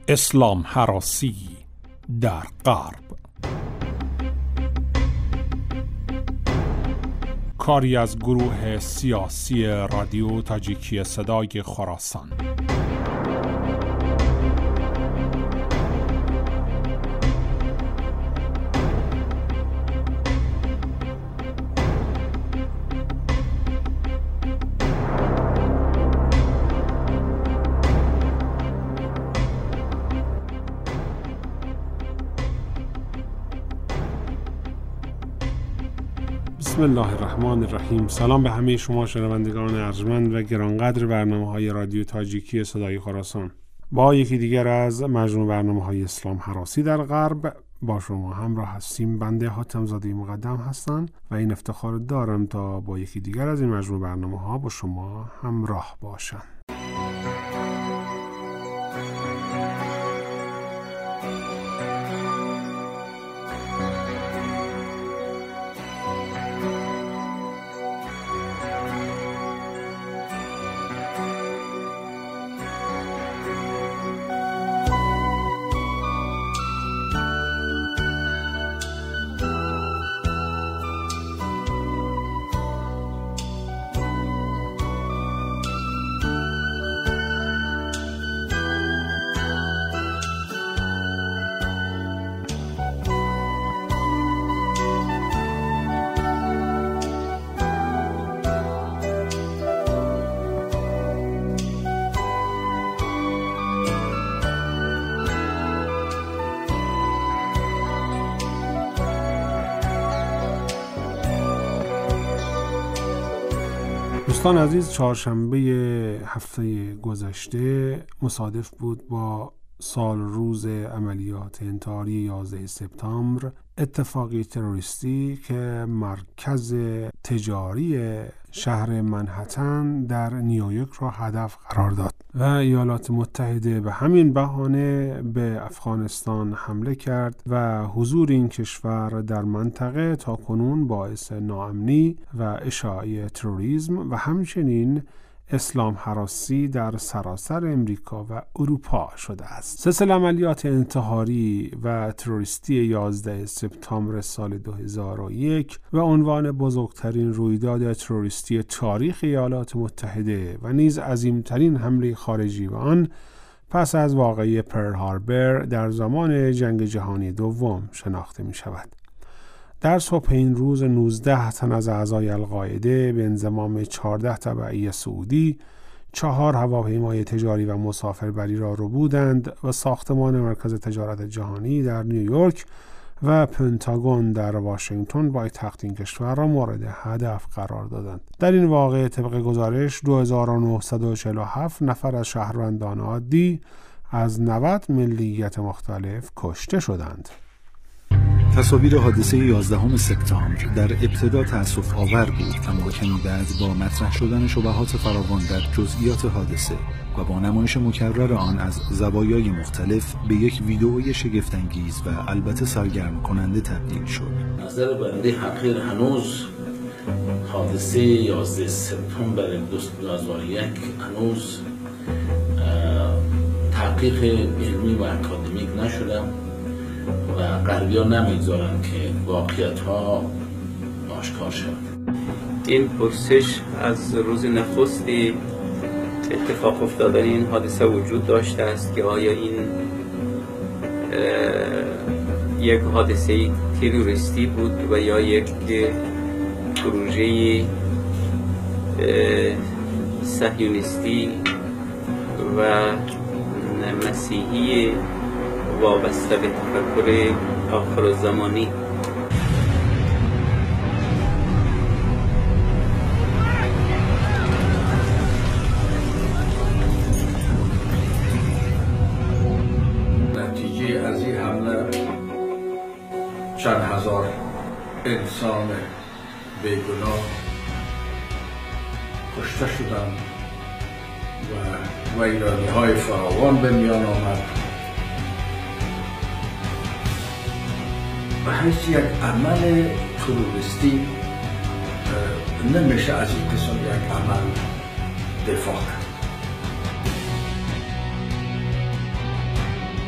اسلام هراسی در غرب. کاری از گروه سیاسی رادیو تاجیکی صدای خراسان. بسم الله الرحمن الرحیم. سلام به همه شما شنوندگان ارجمند و گرانقدر برنامه‌های رادیو تاجیکی صدای خراسان. با یکی دیگر از مجموع برنامه‌های اسلام هراسی در غرب با شما همراه هستیم. بنده حاتم‌زاده مقدم هستم و این افتخار دارم تا با یکی دیگر از این مجموع برنامه‌ها با شما همراه باشم. دوستان عزیز، چهارشنبه هفته گذشته مصادف بود با سال روز عملیات انتحاری 11 سپتامبر، اتفاقی تروریستی که مرکز تجاری شهر منهتن در نیویورک را هدف قرار داد و ایالات متحده به همین بهانه به افغانستان حمله کرد و حضور این کشور در منطقه تاکنون باعث ناامنی و اشاعه تروریسم و همچنین اسلام هراسی در سراسر امریکا و اروپا شده است. سلسله عملیات انتحاری و تروریستی 11 سپتامبر سال 2001 به عنوان بزرگترین رویداد تروریستی تاریخ ایالات متحده و نیز عظیمترین حمله خارجی به آن پس از واقعه پرل هاربر در زمان جنگ جهانی دوم شناخته می شود. در صبح این روز 19 تن از اعضای القاعده به انضمام 14 تبعی سعودی 4 هواپیمای تجاری و مسافربری را ربودند و ساختمان مرکز تجارت جهانی در نیویورک و پنتاگون در واشنگتن پایتخت این کشور را مورد هدف قرار دادند. در این واقعه طبق گزارش 2947 نفر از شهروندان عادی از 90 ملیت مختلف کشته شدند. تصاویر حادثه 11 سپتامبر در ابتدا تأسف آور بود، اما کمی بعد با مطرح شدن شبهات فراوان در جزئیات حادثه و با نمایش مکرر آن از زوایای مختلف به یک ویدئوی شگفت‌انگیز و البته سرگرم کننده تبدیل شد. نظر بنده حقیر هنوز حادثه 11 سپتامبر 2001 هنوز تحقیق علمی و اکادمیک نشده و غربی‌ها نمیگذارن که واقعیت‌ها آشکار شود. این پرسش از روز نخستی اتفاق افتادن این حادثه وجود داشته است که آیا این یک حادثه تروریستی بود و یا یک پروژه صهیونیستی و مسیحی وابسته به تفکر آخرالزمانی. نتیجه از این حمله چند هزار انسان بیگناه کشته شدند و ویرانی‌های فراوان به میان آمد. و حیث یک عمل تروریستی نمیشه از این قسم یک عمل دفاع کرد.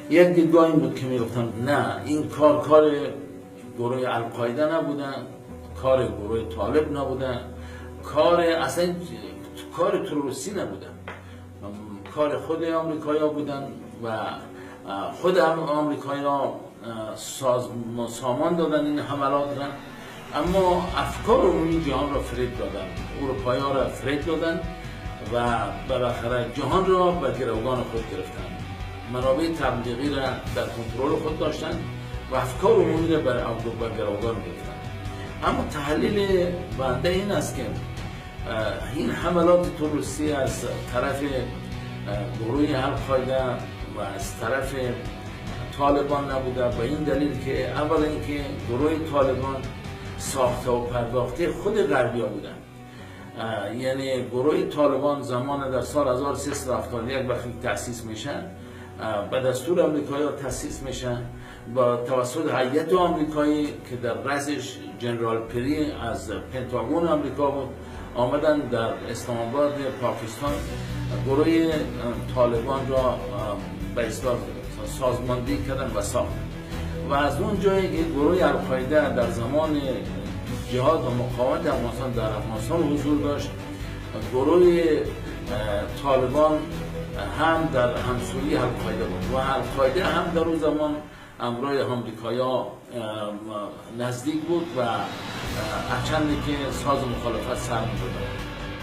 یک دیدگاه این بود که میگفتن نه این کار گروه القاعده نبودن، کار گروه طالب نبودن، اصلا کار تروریستی نبودن، کار خود آمریکایی‌ها بودن و خود آمریکایی‌ها سامان دادن این حملات را. اما افکار عمومی جهان را فریب دادن، اروپایی‌ها را فریب دادن و بالاخره جهان را به گروگان خود گرفتن، منابع تبلیغی را در کنترل خود داشتن و افکار عمومی را به گروگان گرفتن. اما تحلیل بنده این است که این حملات تروریستی از طرف گروه القاعده و از طرف طالبان نبوده، به این دلیل که اولا اینکه گروه طالبان ساخته و پرداخته خود غربی‌ها بودن. یعنی گروه طالبان زمان در سال 1371 وقتی تأسیس میشن به دستور آمریکایی‌ها تأسیس میشن با توسط هیئت آمریکایی که در رأسش جنرال پری از پنتاگون آمریکا بود، آمدن در اسلام آباد پاکستان گروه طالبان را به اصطلاح سازماندهی کردن و ساختن و از اون جایی که گروه القاعده در زمان جهاد و مقاومت افغانستان در افغانستان حضور داشت، گروه طالبان هم در همسویی القاعده بود و القاعده هم در اون زمان امروی آمریکایی‌ها نزدیک بود و هرچند که ساز مخالفت سر می‌بردند.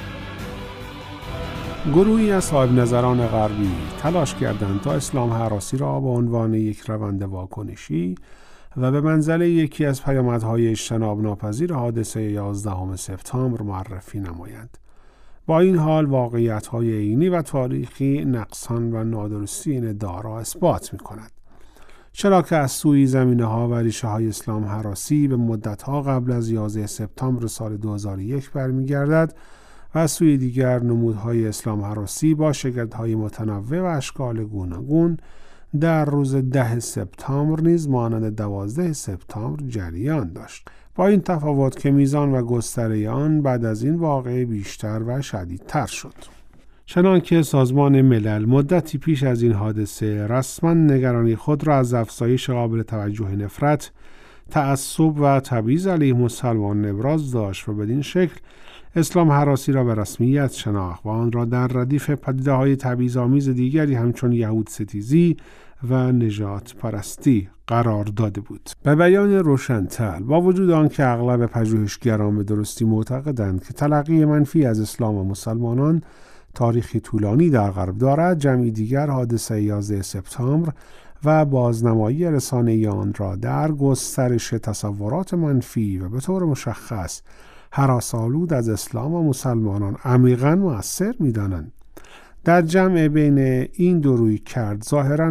گروهی از صاحب نظران غربی تلاش کردند تا اسلام هراسی را به عنوان یک روند واکنشی و به منزله یکی از پیامدهای اجتناب ناپذیر حادثه 11 سپتامبر معرفی نمایند. با این حال واقعیت‌های عینی و تاریخی نقصان و نادرستی این ادعا را اثبات می‌کند. چرا که از سوی زمینه‌ها و ریشه‌های اسلام هراسی به مدت‌ها قبل از 11 سپتامبر سال 2001 برمیگردد و از سوی دیگر نمودهای اسلام هراسی با شگردهای متنوع و اشکال گوناگون در روز 10 سپتامبر نیز مانند 12 سپتامبر جریان داشت، با این تفاوت که میزان و گستره آن بعد از این واقعه بیشتر و شدیدتر شد. چنانکه سازمان ملل مدتی پیش از این حادثه رسما نگرانی خود را از افزایش قابل توجه نفرت، تعصب و تبعیض علیه مسلمان ابراز داشت و بدین شکل اسلام هراسی را به رسمیت شناخت و آن را در ردیف پدیده‌های تبعیض‌آمیز دیگری همچون یهود ستیزی و نجات پرستی قرار داده بود. به بیان روشن‌تر، با وجود آنکه اغلب پژوهشگران به درستی معتقدند که تلقی منفی از اسلام و مسلمانان تاریخی طولانی در غرب دارد، جمعی دیگر حادثه 11 سپتامبر و بازنمایی رسانه‌ای آن را در گسترش تصورات منفی و به طور مشخص هراس‌آلود از اسلام و مسلمانان عمیقاً مؤثر می‌دانند. در جمع بین این دو رویکرد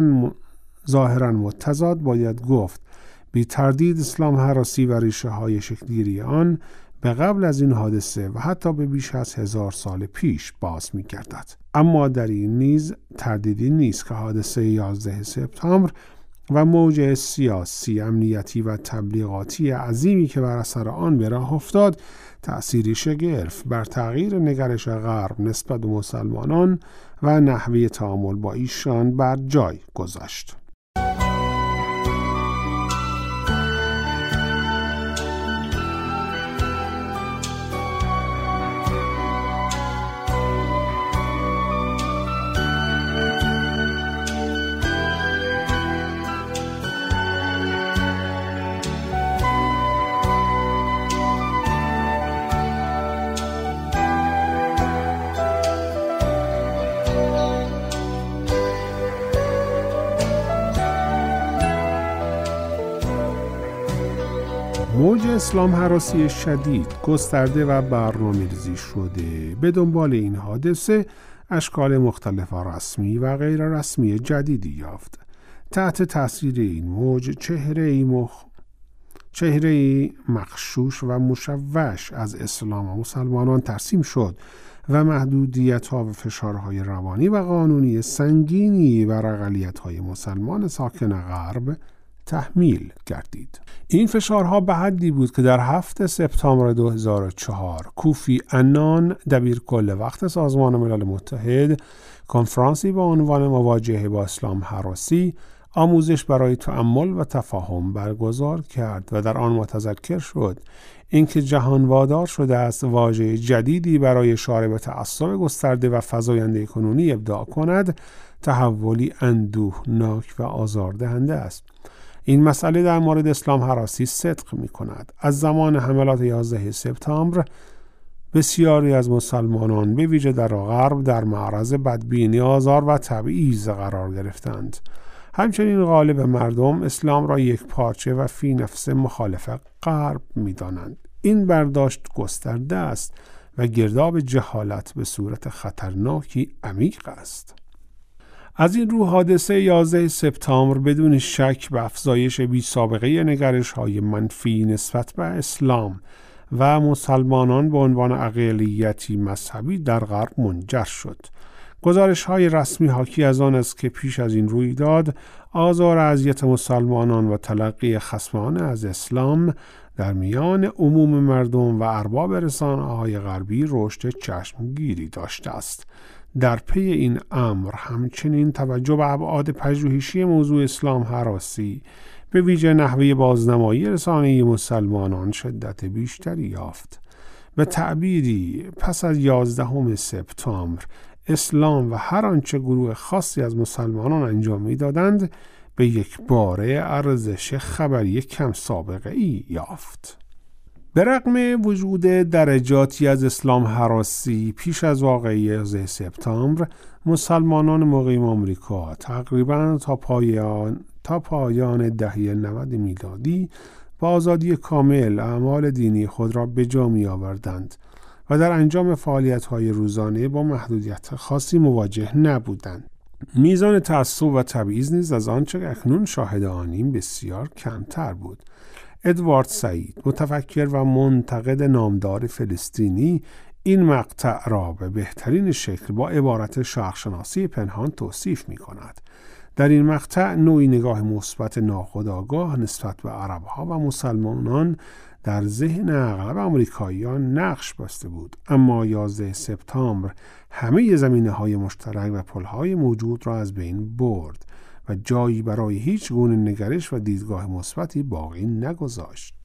ظاهراً متضاد باید گفت بی تردید اسلام هراسی و ریشه‌های شکل‌گیری آن به قبل از این حادثه و حتی به بیش از 1000 سال پیش باز می‌گردد. اما در این نیز تردیدی نیست که حادثه 11 سپتامبر و موج سیاسی، امنیتی و تبلیغاتی عظیمی که بر اثر آن به راه افتاد، تأثیری شگرف بر تغییر نگرش غرب نسبت به مسلمانان و نحوه تعامل با ایشان بر جای گذاشت. موج اسلام هراسی شدید گسترده و برنامه‌ریزی شده به دنبال این حادثه اشکال مختلف و رسمی و غیر رسمی جدیدی یافت. تحت تاثیر این موج چهره‌ای مغشوش و مشوش از اسلام و مسلمانان ترسیم شد و محدودیت‌ها و فشارهای روانی و قانونی سنگینی بر اقلیت‌های مسلمان ساکن غرب تحمیل گردید. این فشارها به حدی بود که در 7 سپتامبر 2004 کوفی عنان دبیرکل وقت سازمان ملل متحد کنفرانسی با عنوان مواجهه با اسلام هراسی آموزش برای تأمل و تفاهم برگزار کرد و در آن متذکر شد اینکه جهان وادار شده است واژه جدیدی برای اشاره به تعصب گسترده و فزاینده کنونی ابداع کند، تحولی اندوهناک و آزاردهنده است. این مسئله در مورد اسلام هراسی صدق می کند. از زمان حملات 11 سپتامبر بسیاری از مسلمانان به ویژه در غرب در معرض بدبینی، آزار و تبعیض قرار گرفتند. همچنین غالب مردم اسلام را یک پارچه و فی نفس مخالف غرب می دانند. این برداشت گسترده است و گرداب جهالت به صورت خطرناکی عمیق است. از این رو حادثه 11 سپتامبر بدون شک به افزایش بی‌سابقه نگرش‌های منفی نسبت به اسلام و مسلمانان به عنوان اقلیتی مذهبی در غرب منجر شد. گزارش‌های رسمی حاکی از آن است که پیش از این رویداد آزار و اذیت مسلمانان و تلقی خصمانه از اسلام در میان عموم مردم و ارباب رسانه‌های غربی رشد چشمگیری داشته است. در پی این امر همچنین توجه به ابعاد پژوهشی موضوع اسلام هراسی به ویژه نحوه بازنمایی رسانه‌ای مسلمانان شدت بیشتری یافت. به تعبیری پس از 11 سپتامبر اسلام و هر آنچه گروه خاصی از مسلمانان انجام می‌دادند به یک باره ارزش خبری کم سابقه ای یافت. به رغم وجود درجاتی از اسلام هراسی پیش از واقعه 11 سپتامبر، مسلمانان مقیم آمریکا تقریباً تا پایان دهه 90 میلادی با آزادی کامل اعمال دینی خود را به جا می آوردند و در انجام فعالیت‌های روزانه با محدودیت خاصی مواجه نبودند. میزان تعصب و تبعیض نیز از آنچه اکنون شاهد آنیم بسیار کمتر بود. ادوارد سعید، متفکر و منتقد نامدار فلسطینی، این مقطع را به بهترین شکل با عبارت شرق‌شناسی پنهان توصیف می کند. در این مقطع نوعی نگاه مثبت ناخودآگاه نسبت به عرب‌ها و مسلمانان در ذهن اغلب آمریکاییان نقش بسته بود، اما 11 سپتامبر همه زمینه‌های مشترک و پل‌های موجود را از بین برد و جایی برای هیچ گونه نگرش و دیدگاه مثبتی باقی نگذاشت.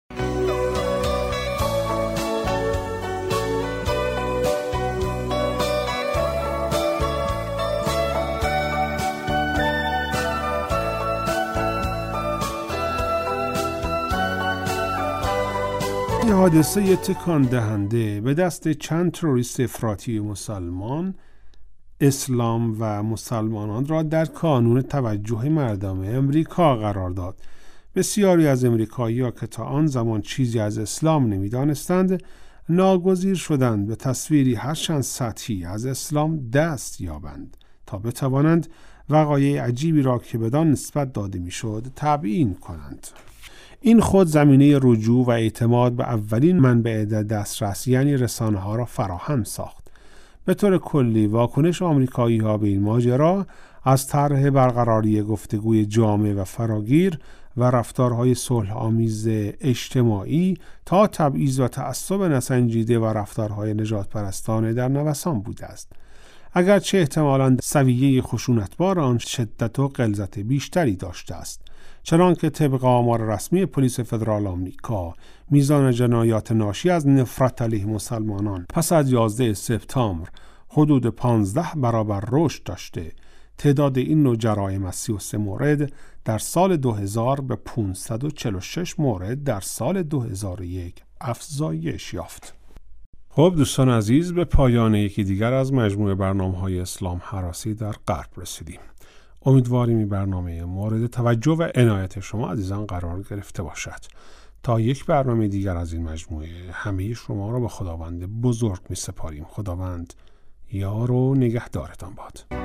این حادثه تکان دهنده به دست چند تروریست افراطی مسلمان اسلام و مسلمانان را در کانون توجه مردم امریکا قرار داد. بسیاری از امریکایی‌ها که تا آن زمان چیزی از اسلام نمی‌دانستند، ناگزیر شدند به تصویری هرچند سطحی از اسلام دست یابند تا بتوانند وقایع عجیبی را که بدان نسبت داده می‌شد تبیین کنند. این خود زمینه رجوع و اعتماد به اولین منبع دسترس یعنی رسانه‌ها را فراهم ساخت. به طور کلی واکنش آمریکایی‌ها به این ماجرا از طرح برقراری گفتگوی جامع و فراگیر و رفتارهای صلح‌آمیز اجتماعی تا تبعیض و تعصب نسنجیده و رفتارهای نجات پرستانه در نوسان بوده است. اگرچه احتمالاً سویه خشونتبار آن شدت و غلظت بیشتری داشته است، چنانکه طبق آمار رسمی پلیس فدرال آمریکا میزان جنایات ناشی از نفرت علیه مسلمانان پس از 11 سپتامبر حدود 15 برابر رشد داشته. تعداد این نوع جرایم از 33 مورد در سال 2000 به 546 مورد در سال 2001 افزایش یافت. خب دوستان عزیز، به پایان یکی دیگر از مجموعه برنامه‌های اسلام هراسی در غرب رسیدیم. امیدواریم این برنامه مورد توجه و عنایت شما عزیزان قرار گرفته باشد. تا یک برنامه دیگر از این مجموعه همه شما را به خداوند بزرگ می سپاریم. خداوند یار و نگهدارتان باد.